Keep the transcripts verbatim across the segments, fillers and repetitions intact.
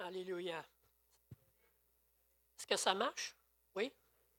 Alléluia. Est-ce que ça marche? Oui?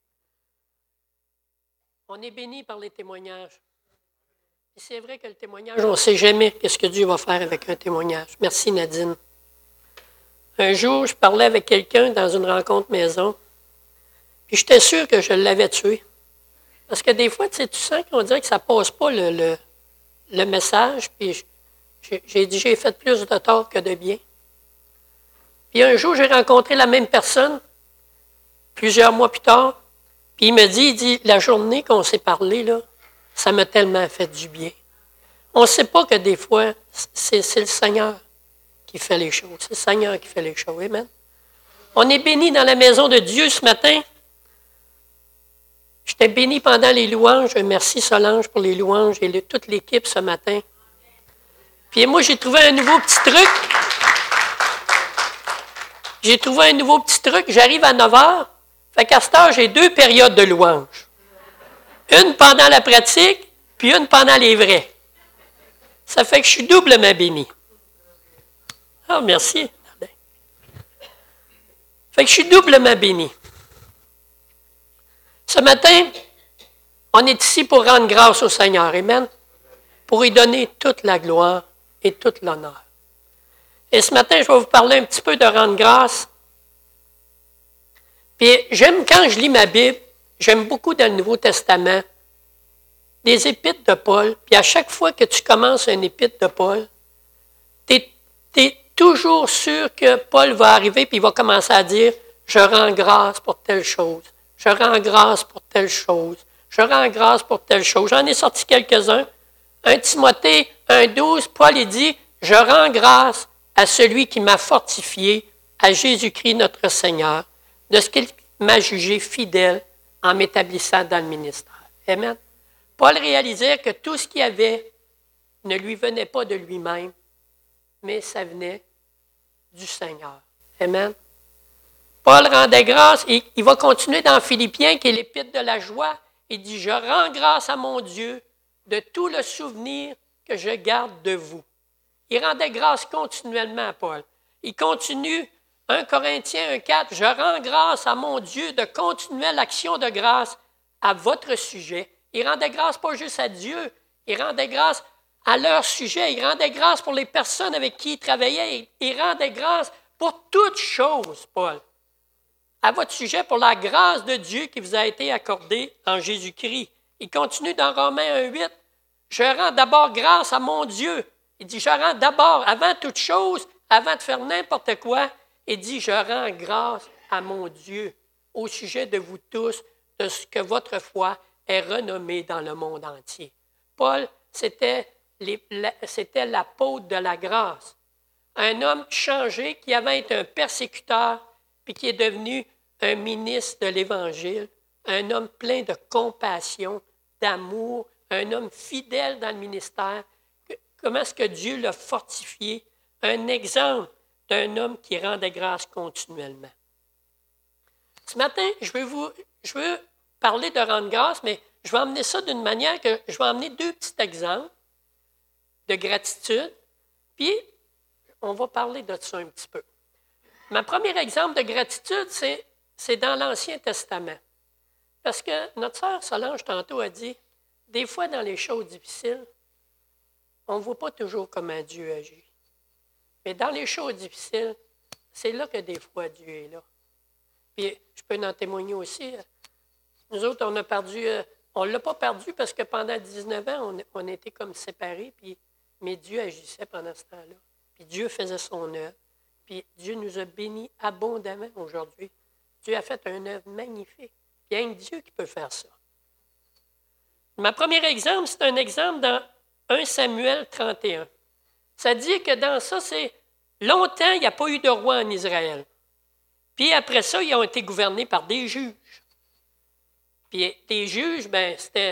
On est béni par les témoignages. Et c'est vrai que le témoignage, on ne sait jamais ce que Dieu va faire avec un témoignage. Merci Nadine. Un jour, je parlais avec quelqu'un dans une rencontre maison, puis j'étais sûr que je l'avais tué. Parce que des fois, tu sais, tu sens qu'on dirait que ça ne passe pas le, le, le message, puis j'ai, j'ai dit j'ai fait plus de tort que de bien. Puis un jour, j'ai rencontré la même personne, plusieurs mois plus tard, puis il me dit, il dit, la journée qu'on s'est parlé, là, ça m'a tellement fait du bien. On ne sait pas que des fois, c'est, c'est le Seigneur qui fait les choses. C'est le Seigneur qui fait les choses. Amen. On est béni dans la maison de Dieu ce matin. J'étais béni pendant les louanges. Merci Solange pour les louanges et le, toute l'équipe ce matin. Puis moi, j'ai trouvé un nouveau petit truc. J'ai trouvé un nouveau petit truc. J'arrive à neuf heures. Fait qu'à cette heure, j'ai deux périodes de louanges. Une pendant la pratique, puis une pendant les vrais. Ça fait que je suis doublement béni. Ah, merci. Fait que je suis doublement béni. Ce matin, on est ici pour rendre grâce au Seigneur. Amen. Pour lui donner toute la gloire et toute l'honneur. Et ce matin, je vais vous parler un petit peu de rendre grâce. Puis j'aime, quand je lis ma Bible, j'aime beaucoup dans le Nouveau Testament, des épîtres de Paul. Puis à chaque fois que tu commences un épître de Paul, tu es toujours sûr que Paul va arriver puis il va commencer à dire « Je rends grâce pour telle chose. Je rends grâce pour telle chose. Je rends grâce pour telle chose. » J'en ai sorti quelques-uns. un Timothée un douze, Paul il dit « Je rends grâce à celui qui m'a fortifié, à Jésus-Christ notre Seigneur, de ce qu'il m'a jugé fidèle en m'établissant dans le ministère. » Amen. Paul réalisait que tout ce qu'il avait ne lui venait pas de lui-même, mais ça venait du Seigneur. Amen. Paul rendait grâce, et il va continuer dans Philippiens, qui est l'épître de la joie. Il dit « Je rends grâce à mon Dieu de tout le souvenir que je garde de vous. » Il rendait grâce continuellement à Paul. Il continue, un Corinthiens un quatre, « Je rends grâce à mon Dieu de continuer l'action de grâce à votre sujet. » Il rendait grâce pas juste à Dieu, il rendait grâce à leur sujet, il rendait grâce pour les personnes avec qui il travaillait, il rendait grâce pour toutes choses, Paul. À votre sujet, pour la grâce de Dieu qui vous a été accordée en Jésus-Christ. Il continue dans Romains un huit, « Je rends d'abord grâce à mon Dieu. » Il dit, « Je rends d'abord, avant toute chose, avant de faire n'importe quoi, il dit, « Je rends grâce à mon Dieu au sujet de vous tous, de ce que votre foi est renommée dans le monde entier. » Paul, c'était, les, la, c'était l'apôtre de la grâce. Un homme changé qui avait été un persécuteur, puis qui est devenu un ministre de l'Évangile, un homme plein de compassion, d'amour, un homme fidèle dans le ministère. Comment est-ce que Dieu l'a fortifié? Un exemple d'un homme qui rendait grâce continuellement. Ce matin, je veux, vous, je veux parler de rendre grâce, mais je vais emmener ça d'une manière que je vais emmener deux petits exemples de gratitude, puis on va parler de ça un petit peu. Mon premier exemple de gratitude, c'est, c'est dans l'Ancien Testament. Parce que notre sœur Solange, tantôt, a dit, des fois, dans les choses difficiles, on ne voit pas toujours comment Dieu agit. Mais dans les choses difficiles, c'est là que des fois Dieu est là. Puis, je peux en témoigner aussi. Nous autres, on a perdu, on ne l'a pas perdu parce que pendant dix-neuf ans, on, on était comme séparés, puis, mais Dieu agissait pendant ce temps-là. Puis Dieu faisait son œuvre. Puis Dieu nous a bénis abondamment aujourd'hui. Dieu a fait une œuvre magnifique. Il y a un Dieu qui peut faire ça. Ma premier exemple, c'est un exemple dans un Samuel trente et un. Ça dit que dans ça, c'est longtemps, il n'y a pas eu de roi en Israël. Puis après ça, ils ont été gouvernés par des juges. Puis les juges, ben c'était,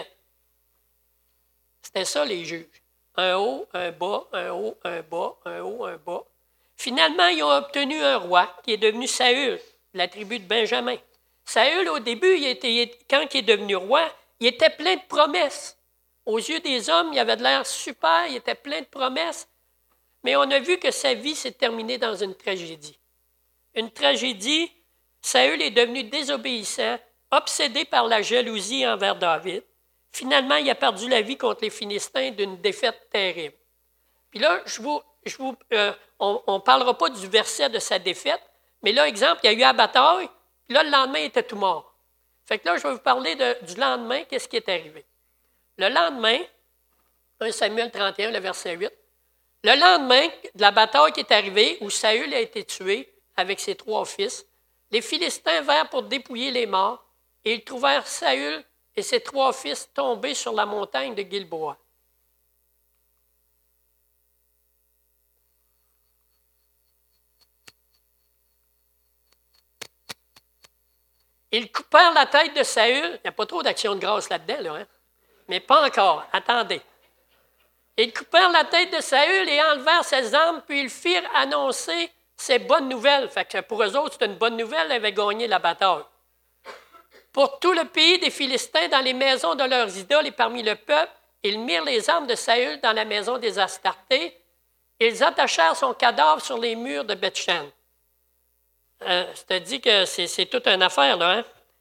c'était ça les juges. Un haut, un bas, un haut, un bas, un haut, un bas. Finalement, ils ont obtenu un roi qui est devenu Saül, la tribu de Benjamin. Saül, au début, il était, quand il est devenu roi, il était plein de promesses. Aux yeux des hommes, il avait de l'air super, il était plein de promesses. Mais on a vu que sa vie s'est terminée dans une tragédie. une tragédie. Saül est devenu désobéissant, obsédé par la jalousie envers David. Finalement, il a perdu la vie contre les Philistins d'une défaite terrible. Puis là, je vous, je vous, euh, on ne parlera pas du verset de sa défaite, mais là, exemple, il y a eu la bataille, puis là, le lendemain, il était tout mort. Fait que là, je vais vous parler de, du lendemain, qu'est-ce qui est arrivé. Le lendemain, premier Samuel trente et un, le verset huit, le lendemain de la bataille qui est arrivée, où Saül a été tué avec ses trois fils, les Philistins vinrent pour dépouiller les morts, et ils trouvèrent Saül et ses trois fils tombés sur la montagne de Gilboa. Ils coupèrent la tête de Saül. Il n'y a pas trop d'action de grâce là-dedans, là, hein? Mais pas encore. Attendez. Ils coupèrent la tête de Saül et enlevèrent ses armes, puis ils firent annoncer ces bonnes nouvelles. Fait que pour eux autres, c'était une bonne nouvelle, ils avaient gagné la bataille. Pour tout le pays des Philistins, dans les maisons de leurs idoles et parmi le peuple, ils mirent les armes de Saül dans la maison des Astartés. Ils attachèrent son cadavre sur les murs de Beth-Shan. Euh, C'est-à-dire que c'est, c'est toute une affaire, là. Hein?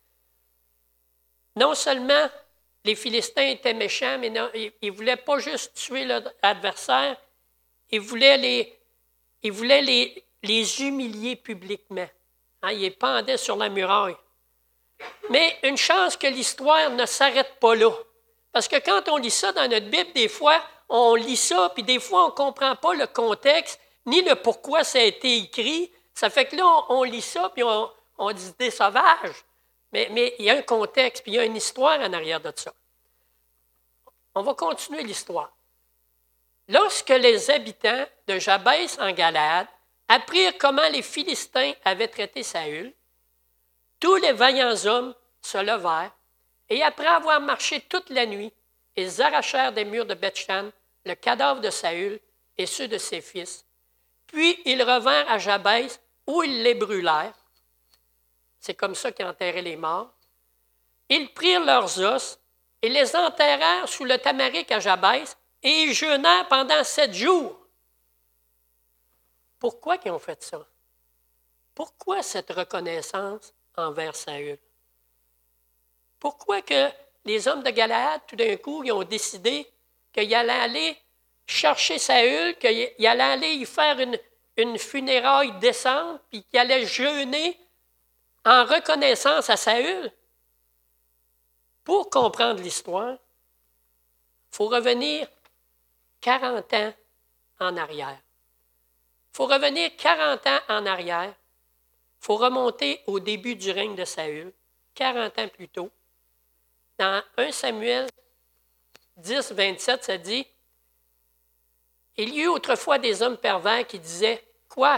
Non seulement les Philistins étaient méchants, mais non, ils ne voulaient pas juste tuer l'adversaire, ils voulaient les, ils voulaient les, les humilier publiquement. Hein? Ils les pendaient sur la muraille. Mais une chance que l'histoire ne s'arrête pas là. Parce que quand on lit ça dans notre Bible, des fois, on lit ça, puis des fois, on ne comprend pas le contexte, ni le pourquoi ça a été écrit. Ça fait que là, on, on lit ça, puis on, on dit des sauvages. Mais, mais il y a un contexte, puis il y a une histoire en arrière de ça. On va continuer l'histoire. Lorsque les habitants de Jabès en Galaad apprirent comment les Philistins avaient traité Saül, tous les vaillants hommes se levèrent, et après avoir marché toute la nuit, ils arrachèrent des murs de Beth-Shan le cadavre de Saül et ceux de ses fils. Puis ils revinrent à Jabès, où ils les brûlèrent. C'est comme ça qu'ils enterraient les morts. Ils prirent leurs os et les enterrèrent sous le tamaric à Jabès, et ils jeûnèrent pendant sept jours. Pourquoi ils ont fait ça? Pourquoi cette reconnaissance envers Saül? Pourquoi que les hommes de Galaad, tout d'un coup, ils ont décidé qu'ils allaient aller chercher Saül, qu'ils allaient aller y faire une, une funéraille décente, puis qu'ils allaient jeûner en reconnaissance à Saül? Pour comprendre l'histoire, il faut revenir quarante ans en arrière. Il faut revenir quarante ans en arrière. Il faut remonter au début du règne de Saül, quarante ans plus tôt. Dans premier Samuel dix, vingt-sept, ça dit « Il y eut autrefois des hommes pervers qui disaient « Quoi?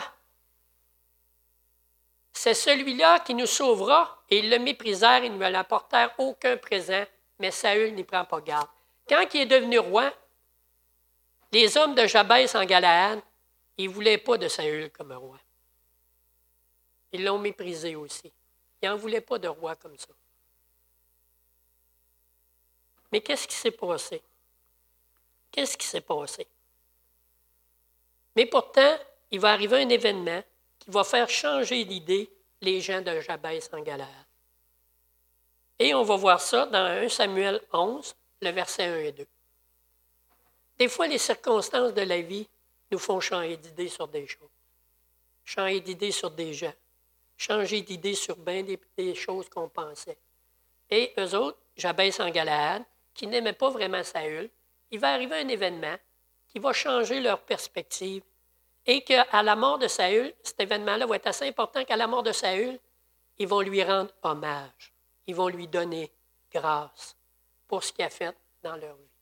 C'est celui-là qui nous sauvera. » Et ils le méprisèrent et ne lui apportèrent aucun présent, mais Saül n'y prend pas garde. Quand il est devenu roi, les hommes de Jabès en Galaad, ils ne voulaient pas de Saül comme roi. Ils l'ont méprisé aussi. Ils n'en voulaient pas de roi comme ça. Mais qu'est-ce qui s'est passé? Qu'est-ce qui s'est passé? Mais pourtant, il va arriver un événement qui va faire changer d'idée les gens de Jabès en Galaad. Et on va voir ça dans premier Samuel onze, le verset un et deux. Des fois, les circonstances de la vie nous font changer d'idée sur des choses, changer d'idée sur des gens, changer d'idée sur bien des, des choses qu'on pensait. Et eux autres, Jabès en Galaad, qui n'aimaient pas vraiment Saül, il va arriver un événement qui va changer leur perspective et qu'à la mort de Saül, cet événement-là va être assez important qu'à la mort de Saül, ils vont lui rendre hommage. Ils vont lui donner grâce pour ce qu'il a fait dans leur vie.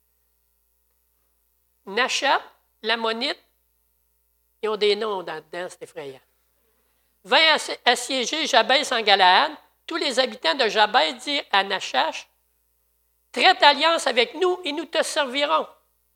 Nachat, l'Ammonite, ils ont des noms là-dedans, c'est effrayant. Vint assiéger Jabès en Galaad. Tous les habitants de Jabès dirent à Nachash, « Traite alliance avec nous et nous te servirons. »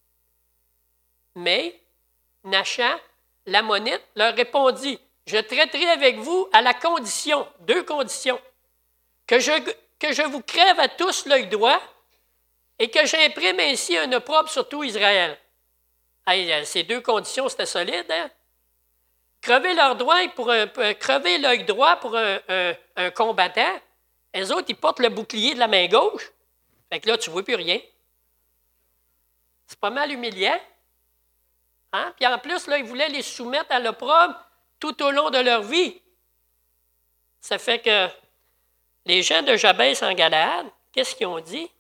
Mais Nachat, l'Ammonite, leur répondit, « Je traiterai avec vous à la condition, deux conditions, que je, que je vous crève à tous l'œil droit et que j'imprime ainsi un opprobre sur tout Israël. » Hey, ces deux conditions, c'était solide, hein? crever leur droit pour un, pour, crever l'œil droit pour un, un, un combattant. Les autres, ils portent le bouclier de la main gauche. Fait que là, tu ne vois plus rien. C'est pas mal humiliant. Hein? Puis en plus, là, ils voulaient les soumettre à l'opprobre tout au long de leur vie. Ça fait que les gens de Jabès en Galaad, qu'est-ce qu'ils ont dit?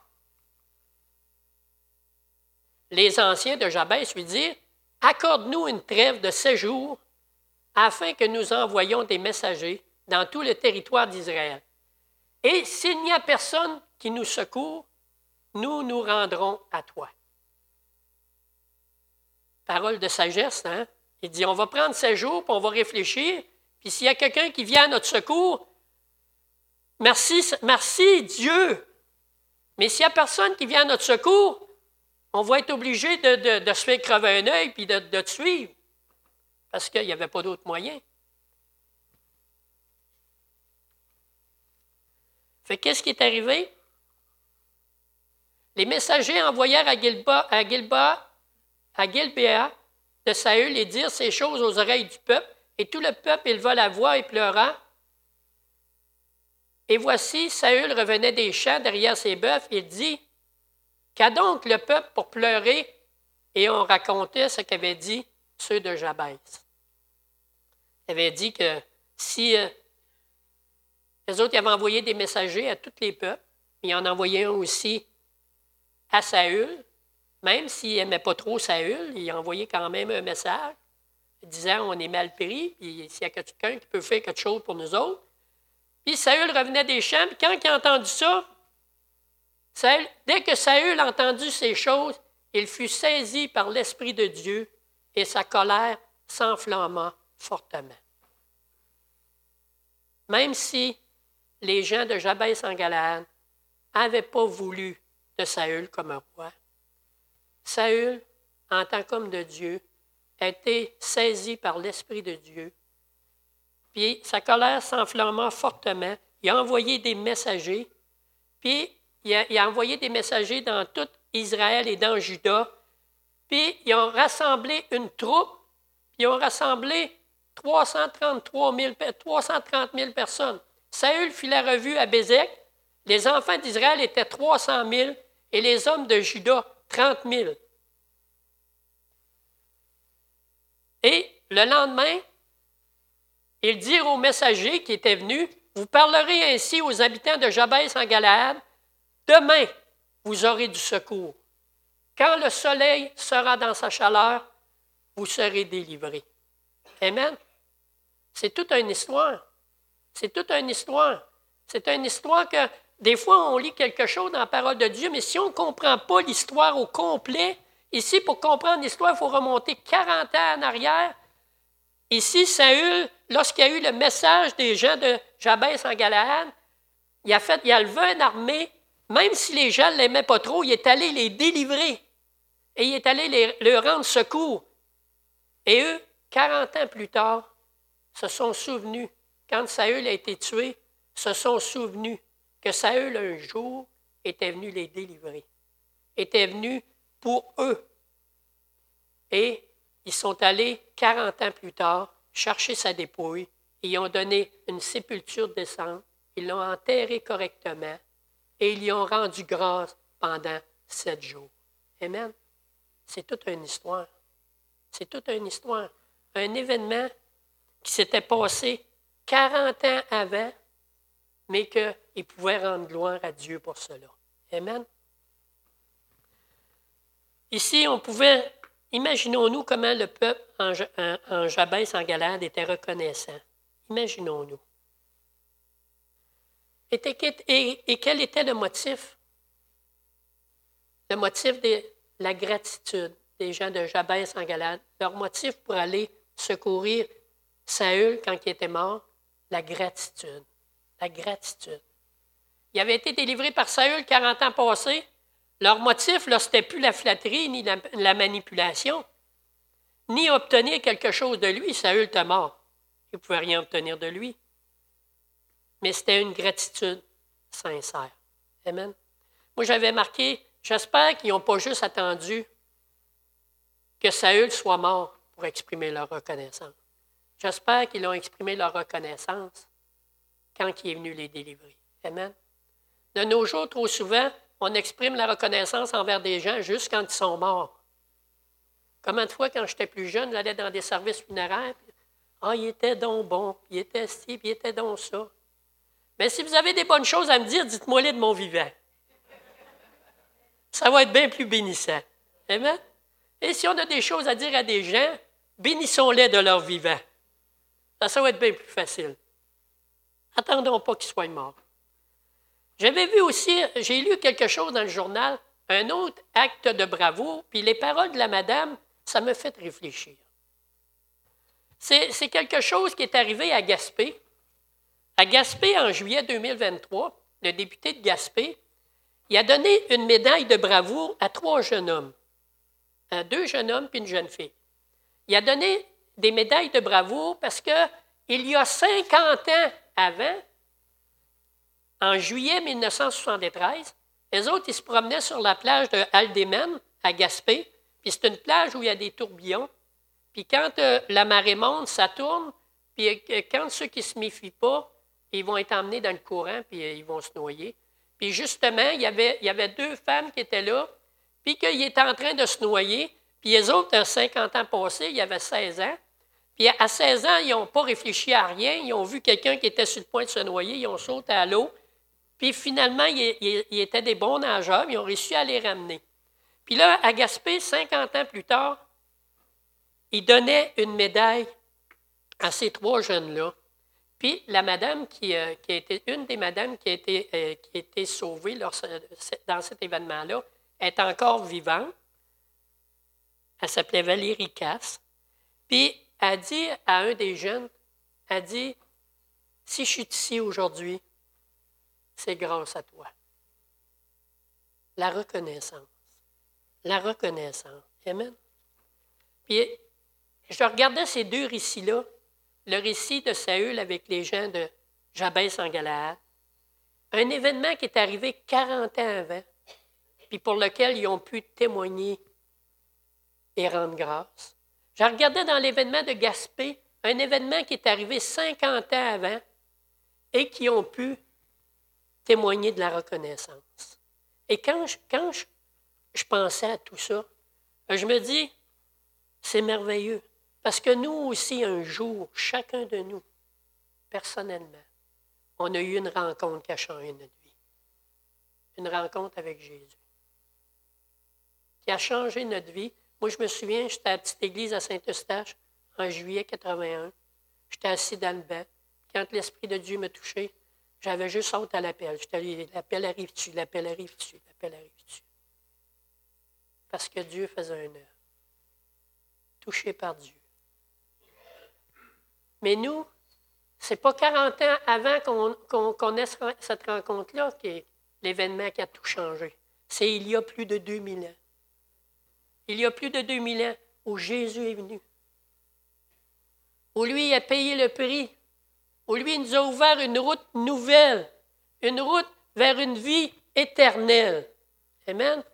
Les anciens de Jabès lui dirent, « Accorde-nous une trêve de sept jours afin que nous envoyions des messagers dans tout le territoire d'Israël. Et s'il n'y a personne qui nous secourt, nous nous rendrons à toi. » Parole de sagesse, hein? Il dit, on va prendre sept jours, puis on va réfléchir, puis s'il y a quelqu'un qui vient à notre secours, merci, merci Dieu. Mais s'il n'y a personne qui vient à notre secours, on va être obligé de, de, de se faire crever un œil puis de, de te suivre, parce qu'il n'y avait pas d'autre moyen. Fait qu'est-ce qui est arrivé? Les messagers envoyèrent à Gilba, à Gilba, à Gilbéa de Saül et dirent ces choses aux oreilles du peuple, et tout le peuple éleva la voix et pleura. Et voici, Saül revenait des champs derrière ses bœufs, il dit, « Qu'a donc le peuple pour pleurer? » Et on racontait ce qu'avaient dit ceux de Jabès. Ils avaient dit que si euh, les autres ils avaient envoyé des messagers à tous les peuples, mais ils en envoyaient un aussi à Saül, même s'il n'aimait pas trop Saül, il envoyait quand même un message disant on est mal pris, puis s'il y a quelqu'un qui peut faire quelque chose pour nous autres. Puis Saül revenait des champs, puis quand il a entendu ça, Saül, dès que Saül a entendu ces choses, il fut saisi par l'Esprit de Dieu et sa colère s'enflamma fortement. Même si les gens de Jabès en Galaad n'avaient pas voulu de Saül comme un roi, Saül, en tant qu'homme de Dieu, a été saisi par l'Esprit de Dieu. Puis sa colère s'enflamma fortement. Il a envoyé des messagers, puis il a, il a envoyé des messagers dans tout Israël et dans Juda. Puis ils ont rassemblé une troupe, puis ils ont rassemblé trois cent trente-trois mille, trois cent trente mille personnes. Saül fit la revue à Bézek. Les enfants d'Israël étaient trois cent mille et les hommes de Juda, trente mille. Et le lendemain, ils dirent aux messagers qui étaient venus, « Vous parlerez ainsi aux habitants de Jabès en Galaad, demain vous aurez du secours. Quand le soleil sera dans sa chaleur, vous serez délivrés. » Amen. C'est toute une histoire. C'est toute une histoire. C'est une histoire que, des fois, on lit quelque chose dans la parole de Dieu, mais si on ne comprend pas l'histoire au complet, ici, pour comprendre l'histoire, il faut remonter quarante ans en arrière. Ici, Saül, lorsqu'il y a eu le message des gens de Jabès en Galaad, il a, fait, il a levé une armée, même si les gens ne l'aimaient pas trop, il est allé les délivrer et il est allé les, leur rendre secours. Et eux, quarante ans plus tard, se sont souvenus, quand Saül a été tué, se sont souvenus que Saül, un jour, était venu les délivrer, était venu pour eux. Et ils sont allés, quarante ans plus tard, chercher sa dépouille. Ils ont donné une sépulture décente. Ils l'ont enterré correctement. Et ils lui ont rendu grâce pendant sept jours. Amen. C'est toute une histoire. C'est toute une histoire. Un événement qui s'était passé quarante ans avant, mais qu'il pouvait rendre gloire à Dieu pour cela. Amen. Ici, on pouvait, imaginons-nous comment le peuple en, en, en Jabès, en Galaad, était reconnaissant. Imaginons-nous. Et, et, et quel était le motif? Le motif de la gratitude des gens de Jabès en Galaad. Leur motif pour aller secourir Saül quand il était mort, la gratitude. La gratitude. Il avait été délivré par Saül quarante ans passés. Leur motif, là, ce n'était plus la flatterie ni la, la manipulation, ni obtenir quelque chose de lui. Saül était mort. Il ne pouvait rien obtenir de lui. Mais c'était une gratitude sincère. Amen. Moi, j'avais marqué, j'espère qu'ils n'ont pas juste attendu que Saül soit mort pour exprimer leur reconnaissance. J'espère qu'ils ont exprimé leur reconnaissance quand il est venu les délivrer. Amen. De nos jours, trop souvent, on exprime la reconnaissance envers des gens juste quand ils sont morts. Combien de fois, quand j'étais plus jeune, j'allais dans des services funéraires, puis, ah, il était donc bon, il était ci, puis il était donc ça. Mais si vous avez des bonnes choses à me dire, dites-moi-les de mon vivant. Ça va être bien plus bénissant. Amen. Et si on a des choses à dire à des gens, bénissons-les de leur vivant. Ça, ça va être bien plus facile. Attendons pas qu'ils soient morts. J'avais vu aussi, j'ai lu quelque chose dans le journal, un autre acte de bravoure, puis les paroles de la madame, ça me fait réfléchir. C'est, c'est quelque chose qui est arrivé à Gaspé. À Gaspé, en juillet deux mille vingt-trois, le député de Gaspé, il a donné une médaille de bravoure à trois jeunes hommes, à deux jeunes hommes puis une jeune fille. Il a donné des médailles de bravoure parce qu'il y a cinquante ans avant, en juillet mille neuf cent soixante-treize, les autres, ils se promenaient sur la plage de Aldémen, à Gaspé, puis c'est une plage où il y a des tourbillons. Puis quand euh, la marée monte, ça tourne, puis euh, quand ceux qui ne se méfient pas, ils vont être emmenés dans le courant, puis euh, ils vont se noyer. Puis justement, il y avait, il y avait deux femmes qui étaient là, puis qu'ils étaient en train de se noyer, puis les autres, à cinquante ans passés, il y avait seize ans. Puis à seize ans, ils n'ont pas réfléchi à rien, ils ont vu quelqu'un qui était sur le point de se noyer, ils ont sauté à l'eau, puis finalement, ils, ils, ils étaient des bons nageurs, ils ont réussi à les ramener. Puis là, à Gaspé, cinquante ans plus tard, ils donnaient une médaille à ces trois jeunes-là. Puis la madame qui, euh, qui a été, une des madames qui a été, euh, qui a été sauvée lors, dans cet événement-là, est encore vivante. Elle s'appelait Valérie Casse. Puis elle dit à un des jeunes, elle dit, si je suis ici aujourd'hui, c'est grâce à toi. La reconnaissance. La reconnaissance. Amen. Puis je regardais ces deux récits-là, le récit de Saül avec les gens de Jabès en Galaad, un événement qui est arrivé quarante ans avant, puis pour lequel ils ont pu témoigner et rendre grâce. Je regardais dans l'événement de Gaspé, un événement qui est arrivé cinquante ans avant et qui ont pu témoigner de la reconnaissance. Et quand je, quand je, je pensais à tout ça, je me dis, c'est merveilleux. Parce que nous aussi, un jour, chacun de nous, personnellement, on a eu une rencontre qui a changé notre vie. Une rencontre avec Jésus. Qui a changé notre vie. Moi, je me souviens, j'étais à la petite église à Saint-Eustache en juillet quatre-vingt-un. J'étais assis dans le banc. Quand l'Esprit de Dieu m'a touché, j'avais juste hâte à l'appel. J'étais allé, l'appel arrive-tu, l'appel arrive-tu, l'appel arrive-tu. Parce que Dieu faisait un œuvre. Touché par Dieu. Mais nous, ce n'est pas quarante ans avant qu'on, qu'on, qu'on ait cette rencontre-là qui est l'événement qui a tout changé. C'est il y a plus de deux mille ans. Il y a plus de deux mille ans où Jésus est venu. Où lui a payé le prix. Où lui nous a ouvert une route nouvelle. Une route vers une vie éternelle. Amen.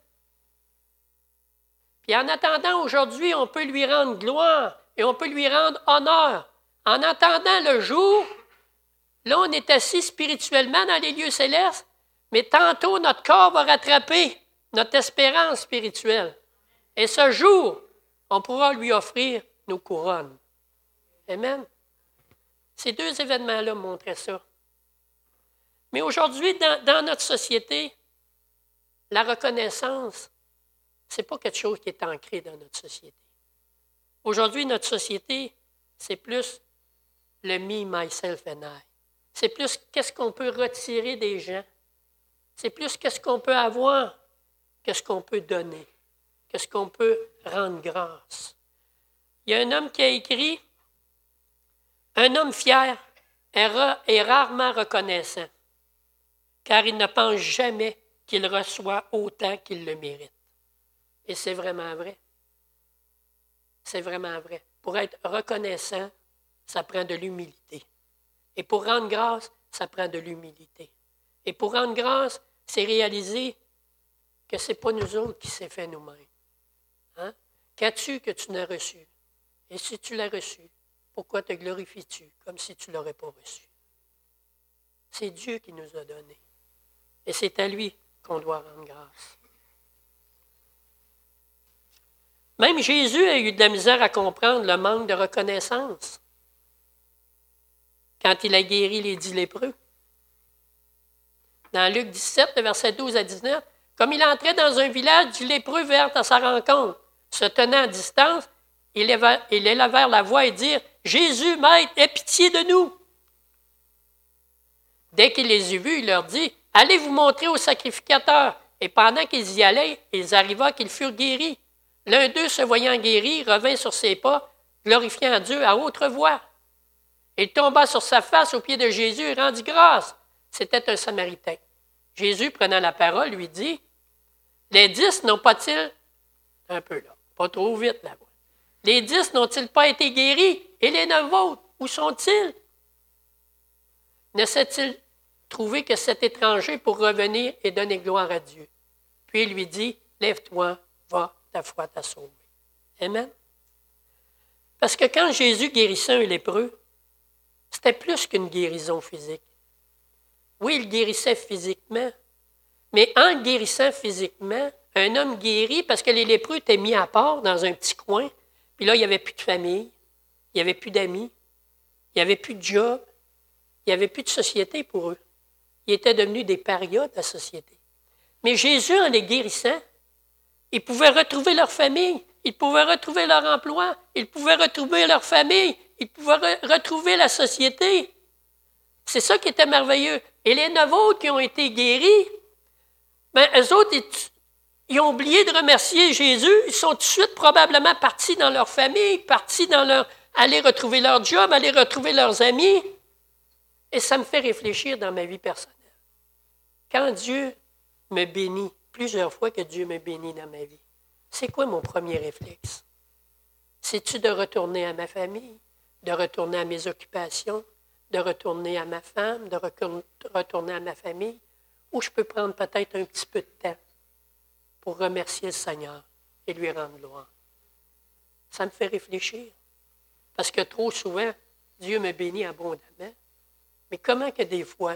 Puis en attendant, aujourd'hui, on peut lui rendre gloire et on peut lui rendre honneur. En attendant le jour, là, on est assis spirituellement dans les lieux célestes, mais tantôt, notre corps va rattraper notre espérance spirituelle. Et ce jour, on pourra lui offrir nos couronnes. Amen. Ces deux événements-là montraient ça. Mais aujourd'hui, dans, dans notre société, la reconnaissance, ce n'est pas quelque chose qui est ancré dans notre société. Aujourd'hui, notre société, c'est plus le me, myself and I. C'est plus qu'est-ce qu'on peut retirer des gens. C'est plus qu'est-ce qu'on peut avoir que ce qu'on peut donner, que ce qu'on peut rendre grâce. Il y a un homme qui a écrit « Un homme fier est, ra- est rarement reconnaissant, car il ne pense jamais qu'il reçoit autant qu'il le mérite. » Et c'est vraiment vrai. C'est vraiment vrai. Pour être reconnaissant, ça prend de l'humilité. Et pour rendre grâce, ça prend de l'humilité. Et pour rendre grâce, c'est réaliser que ce n'est pas nous autres qui s'est fait nous-mêmes. Hein? Qu'as-tu que tu n'as reçu? Et si tu l'as reçu, pourquoi te glorifies-tu comme si tu ne l'aurais pas reçu? C'est Dieu qui nous a donné. Et c'est à lui qu'on doit rendre grâce. Même Jésus a eu de la misère à comprendre le manque de reconnaissance quand il a guéri les dix lépreux. Dans Luc dix-sept, versets douze à dix-neuf, comme il entrait dans un village, dix lépreux vinrent à sa rencontre. Se tenant à distance, ils élevèrent la voix et dirent « Jésus, Maître, aie pitié de nous !» Dès qu'il les eut vus, il leur dit « Allez vous montrer au sacrificateur. » Et pendant qu'ils y allaient, il arriva qu'ils furent guéris. L'un d'eux, se voyant guéri, revint sur ses pas, glorifiant Dieu à haute voix. Il tomba sur sa face aux pieds de Jésus et rendit grâce. C'était un Samaritain. Jésus, prenant la parole, lui dit « Les dix n'ont pas-ils... » Un peu là, pas trop vite là-bas. « Les dix n'ont-ils pas été guéris? Et les neuf autres, où sont-ils? » Ne s'est-il trouvé que cet étranger pour revenir et donner gloire à Dieu? Puis il lui dit « Lève-toi, va, ta foi t'a sauvé. » Amen. Parce que quand Jésus guérissait un lépreux, c'était plus qu'une guérison physique. Oui, il guérissait physiquement, mais en guérissant physiquement, un homme guéri, parce que les lépreux étaient mis à part dans un petit coin, puis là, il n'y avait plus de famille, il n'y avait plus d'amis, il n'y avait plus de job, il n'y avait plus de société pour eux. Ils étaient devenus des parias de la société. Mais Jésus, en les guérissant, ils pouvaient retrouver leur famille, ils pouvaient retrouver leur emploi, ils pouvaient retrouver leur famille, ils pouvaient re- retrouver la société. C'est ça qui était merveilleux. Et les neuf autres qui ont été guéris, ben, eux autres, ils, ils ont oublié de remercier Jésus. Ils sont tout de suite probablement partis dans leur famille, partis dans leur... aller retrouver leur job, aller retrouver leurs amis. Et ça me fait réfléchir dans ma vie personnelle. Quand Dieu me bénit, plusieurs fois que Dieu me bénit dans ma vie, c'est quoi mon premier réflexe? C'est-tu de retourner à ma famille, de retourner à mes occupations, de retourner à ma femme, de retourner à ma famille, ou je peux prendre peut-être un petit peu de temps pour remercier le Seigneur et lui rendre gloire? Ça me fait réfléchir. Parce que trop souvent, Dieu me bénit abondamment. Mais comment que des fois,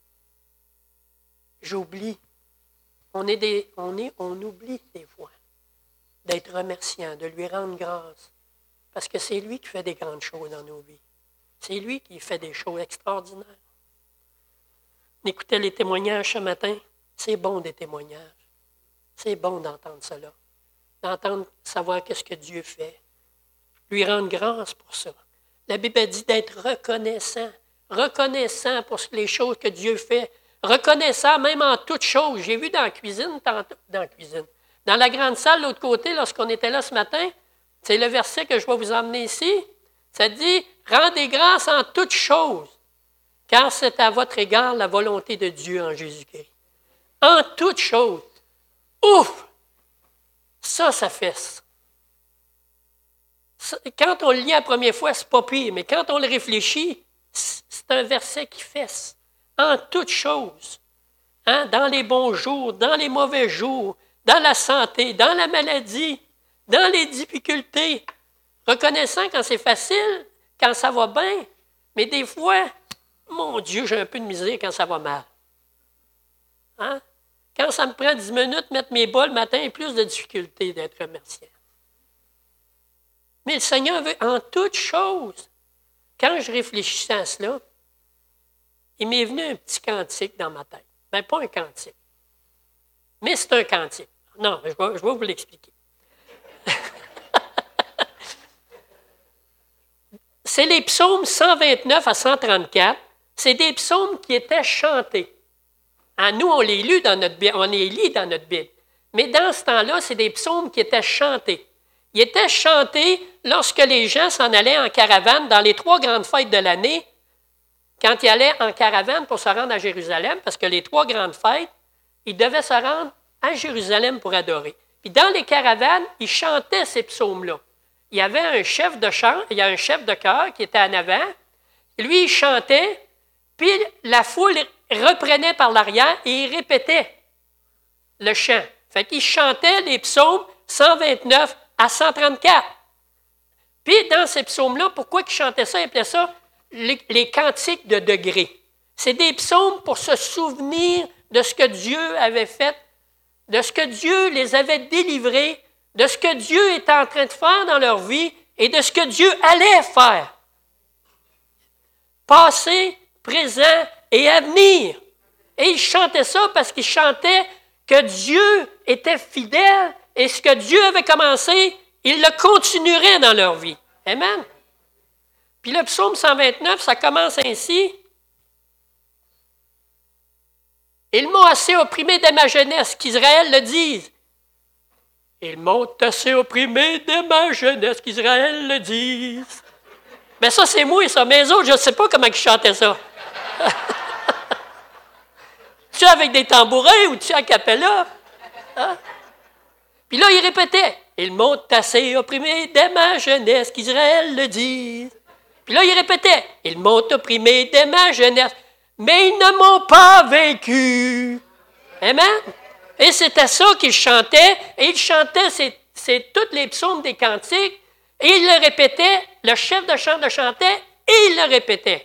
j'oublie, on, est des, on, est, on oublie des fois d'être remerciant, de lui rendre grâce, parce que c'est lui qui fait des grandes choses dans nos vies. C'est lui qui fait des choses extraordinaires. On écoutait les témoignages ce matin. C'est bon des témoignages. C'est bon d'entendre cela. D'entendre, savoir qu'est-ce que Dieu fait. Lui rendre grâce pour ça. La Bible a dit d'être reconnaissant. Reconnaissant pour les choses que Dieu fait. Reconnaissant même en toutes choses. J'ai vu dans la cuisine, tantôt, dans la cuisine, dans la grande salle, de l'autre côté, lorsqu'on était là ce matin, c'est le verset que je vais vous emmener ici. Ça dit, rendez grâce en toutes choses, car c'est à votre égard la volonté de Dieu en Jésus-Christ. En toutes choses. Ouf! Ça, ça fesse. Quand on le lit la première fois, c'est pas pire, mais quand on le réfléchit, c'est un verset qui fesse. En toutes choses. Hein? Dans les bons jours, dans les mauvais jours, dans la santé, dans la maladie, dans les difficultés. Reconnaissant quand c'est facile, quand ça va bien, mais des fois, mon Dieu, j'ai un peu de misère quand ça va mal. Hein? Quand ça me prend dix minutes, mettre mes bas le matin, il y a plus de difficulté d'être remerciant. Mais le Seigneur veut en toutes choses. Quand je réfléchissais à cela, il m'est venu un petit cantique dans ma tête. Bien, pas un cantique, mais c'est un cantique. Non, je vais, je vais vous l'expliquer. C'est les psaumes cent vingt-neuf à cent trente-quatre. C'est des psaumes qui étaient chantés. Ah, nous, on les lit dans notre Bible, on les lit dans notre Bible. Mais dans ce temps-là, c'est des psaumes qui étaient chantés. Ils étaient chantés lorsque les gens s'en allaient en caravane dans les trois grandes fêtes de l'année, quand ils allaient en caravane pour se rendre à Jérusalem, parce que les trois grandes fêtes, ils devaient se rendre à Jérusalem pour adorer. Puis dans les caravanes, ils chantaient ces psaumes-là. Il y avait un chef de chant, il y a un chef de chœur qui était en avant. Lui, il chantait, puis la foule reprenait par l'arrière et il répétait le chant. Fait qu'il chantait les psaumes cent vingt-neuf à cent trente-quatre. Puis dans ces psaumes-là, pourquoi ils chantaient ça? Ils appelaient ça les, les cantiques de degrés. C'est des psaumes pour se souvenir de ce que Dieu avait fait, de ce que Dieu les avait délivrés, de ce que Dieu était en train de faire dans leur vie et de ce que Dieu allait faire. Passé, présent et à venir. Et ils chantaient ça parce qu'ils chantaient que Dieu était fidèle et ce que Dieu avait commencé, il le continuerait dans leur vie. Amen. Puis le psaume cent vingt-neuf, ça commence ainsi. Ils m'ont assez opprimé dès ma jeunesse, qu'Israël le dise. Ils m'ont assez opprimé dès ma jeunesse, qu'Israël le dise. Mais ça, c'est moi, ça. Mais les autres, je ne sais pas comment ils chantaient ça. Tu avec des tambourins ou tu a cappella? Hein? Puis là, il répétait. Ils m'ont assez opprimé dès ma jeunesse, qu'Israël le dise. Puis là, il répétait. Ils m'ont opprimé dès ma jeunesse, mais ils ne m'ont pas vaincu. Amen? Et c'était ça qu'ils chantaient. Et ils chantaient, c'est, c'est tous les psaumes des cantiques. Et ils le répétaient. Le chef de chant le chantait et il le répétait.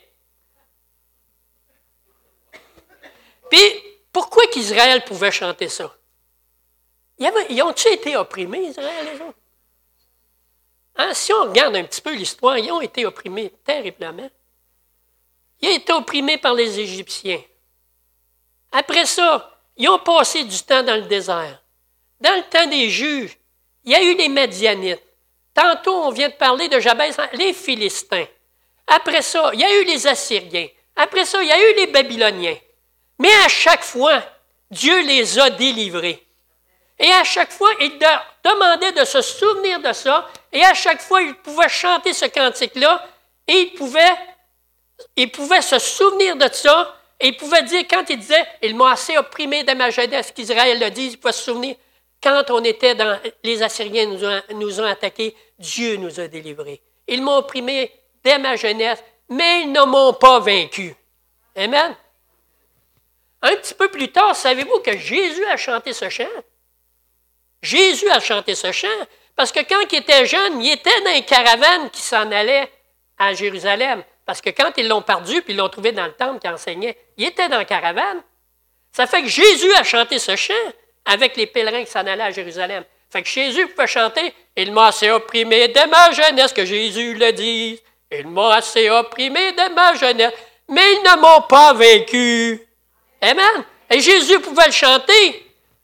Puis, pourquoi qu'Israël pouvait chanter ça? Ils ont-ils été opprimés, Israël, les autres? Hein? Si on regarde un petit peu l'histoire, ils ont été opprimés terriblement. Ils ont été opprimés par les Égyptiens. Après ça, ils ont passé du temps dans le désert. Dans le temps des juges, il y a eu les Madianites. Tantôt, on vient de parler de Jabès, les Philistins. Après ça, il y a eu les Assyriens. Après ça, il y a eu les Babyloniens. Mais à chaque fois, Dieu les a délivrés. Et à chaque fois, il leur demandait de se souvenir de ça. Et à chaque fois, ils pouvaient chanter ce cantique-là. Et ils pouvaient, ils pouvaient se souvenir de ça. Et ils pouvaient dire, quand ils disaient, ils m'ont assez opprimé de ma jeunesse, qu'Israël le dit, ils pouvaient se souvenir, quand on était dans, les Assyriens nous ont, nous ont attaqués, Dieu nous a délivrés. Ils m'ont opprimé dès ma jeunesse, mais ils ne m'ont pas vaincu. Amen. Un petit peu plus tard, savez-vous que Jésus a chanté ce chant? Jésus a chanté ce chant parce que quand il était jeune, il était dans une caravane qui s'en allait à Jérusalem. Parce que quand ils l'ont perdu puis ils l'ont trouvé dans le temple qui enseignait, il était dans la caravane. Ça fait que Jésus a chanté ce chant avec les pèlerins qui s'en allaient à Jérusalem. Fait que Jésus pouvait chanter « Il m'a assez opprimé de ma jeunesse, que Jésus le dise. Il m'a assez opprimé de ma jeunesse, mais ils ne m'ont pas vaincu. » Amen. Et Jésus pouvait le chanter.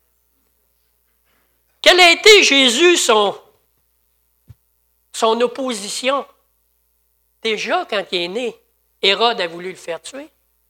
Quelle a été Jésus, son, son opposition? Déjà, quand il est né, Hérode a voulu le faire tuer.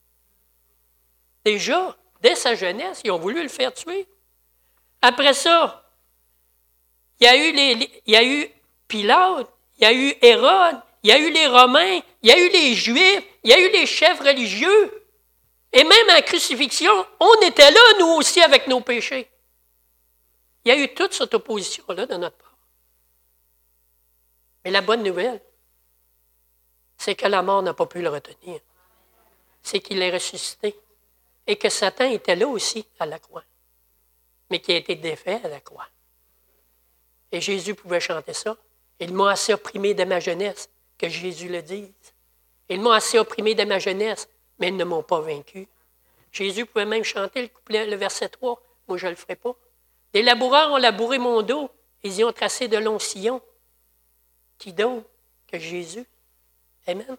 Déjà, dès sa jeunesse, ils ont voulu le faire tuer. Après ça, il y a eu, les, il y a eu Pilate, il y a eu Hérode, il y a eu les Romains, il y a eu les Juifs, il y a eu les chefs religieux. Et même à la crucifixion, on était là, nous aussi, avec nos péchés. Il y a eu toute cette opposition-là de notre part. Mais la bonne nouvelle, c'est que la mort n'a pas pu le retenir. C'est qu'il est ressuscité. Et que Satan était là aussi à la croix, mais qui a été défait à la croix. Et Jésus pouvait chanter ça. Ils m'ont assez opprimé de ma jeunesse, que Jésus le dise. Ils m'ont assez opprimé de ma jeunesse, mais ils ne m'ont pas vaincu. Jésus pouvait même chanter le, couplet, le verset trois. Moi, je ne le ferai pas. Des laboureurs ont labouré mon dos. Ils y ont tracé de longs sillons. Qui d'autre que Jésus? Amen.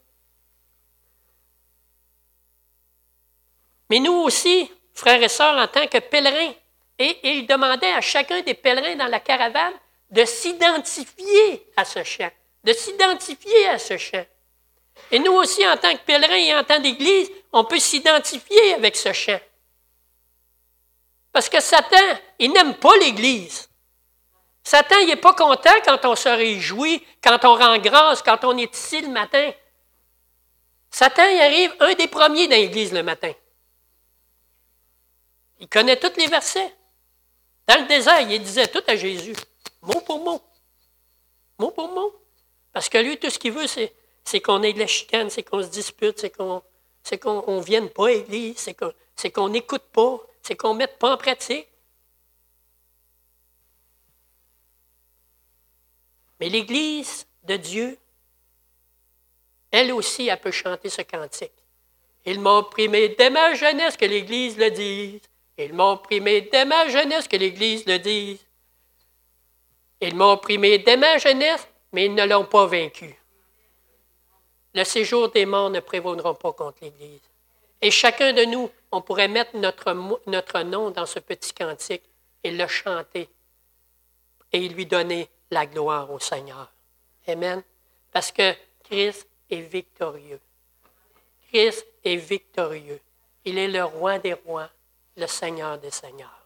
Mais nous aussi, frères et sœurs, en tant que pèlerins, et, et il demandait à chacun des pèlerins dans la caravane de s'identifier à ce chant, de s'identifier à ce chant. Et nous aussi, en tant que pèlerins et en tant qu'Église, on peut s'identifier avec ce chant. Parce que Satan, il n'aime pas l'Église. Satan, il n'est pas content quand on se réjouit, quand on rend grâce, quand on est ici le matin. Satan, il arrive un des premiers dans l'Église le matin. Il connaît tous les versets. Dans le désert, il disait tout à Jésus, mot pour mot. Mot pour mot. Parce que lui, tout ce qu'il veut, c'est, c'est qu'on ait de la chicane, c'est qu'on se dispute, c'est qu'on c'est qu'on ne vienne pas à l'Église, c'est qu'on c'est qu'on n'écoute pas, c'est qu'on ne mette pas en pratique. Mais l'Église de Dieu, elle aussi, elle peut chanter ce cantique. Ils m'ont primé dès ma jeunesse, que l'Église le dise. Ils m'ont primé dès ma jeunesse, que l'Église le dise. Ils m'ont opprimé dès ma jeunesse, mais ils ne l'ont pas vaincu. Le séjour des morts ne prévaudra pas contre l'Église. Et chacun de nous, on pourrait mettre notre, notre nom dans ce petit cantique et le chanter et lui donner la gloire au Seigneur. Amen. Parce que Christ est victorieux. Christ est victorieux. Il est le roi des rois, le Seigneur des seigneurs.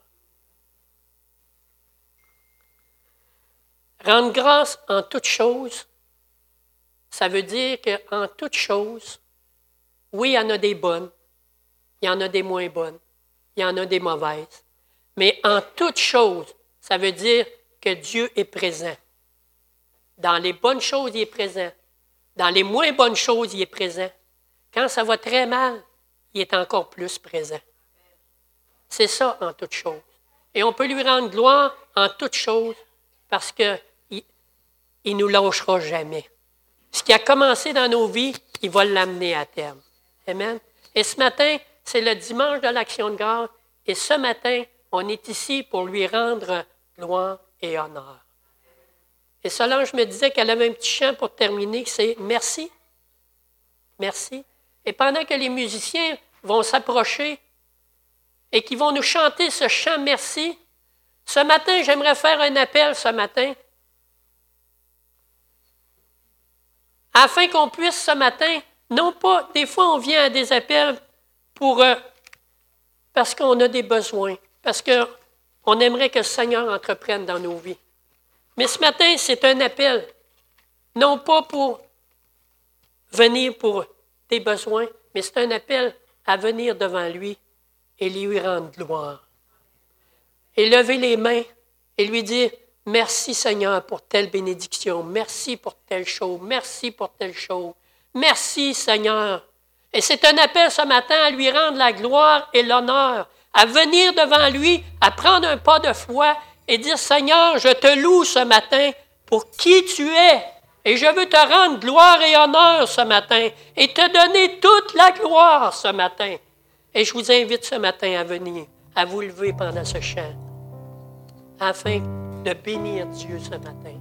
Rendre grâce en toutes choses, ça veut dire qu'en toutes choses, oui, il y en a des bonnes, il y en a des moins bonnes, il y en a des mauvaises, mais en toutes choses, ça veut dire que Dieu est présent. Dans les bonnes choses, il est présent. Dans les moins bonnes choses, il est présent. Quand ça va très mal, il est encore plus présent. C'est ça en toutes choses. Et on peut lui rendre gloire en toutes choses parce qu'il ne nous lâchera jamais. Ce qui a commencé dans nos vies, il va l'amener à terme. Amen. Et ce matin, c'est le dimanche de l'Action de grâce. Et ce matin, on est ici pour lui rendre gloire et honneur. Et Solange me disait qu'elle avait un petit chant pour terminer, c'est « Merci ». Merci. Et pendant que les musiciens vont s'approcher et qui vont nous chanter ce chant « Merci », ce matin, j'aimerais faire un appel ce matin afin qu'on puisse ce matin, non pas, des fois on vient à des appels pour, euh, parce qu'on a des besoins, parce qu'on aimerait que le Seigneur entreprenne dans nos vies. Mais ce matin, c'est un appel, non pas pour venir pour des besoins, mais c'est un appel à venir devant lui et lui rendre gloire. Et lever les mains et lui dire « Merci Seigneur pour telle bénédiction, merci pour telle chose, merci pour telle chose, merci Seigneur. » Et c'est un appel ce matin à lui rendre la gloire et l'honneur, à venir devant lui, à prendre un pas de foi et dire « Seigneur, je te loue ce matin pour qui tu es. Et je veux te rendre gloire et honneur ce matin et te donner toute la gloire ce matin. » Et je vous invite ce matin à venir, à vous lever pendant ce chant, afin de bénir Dieu ce matin.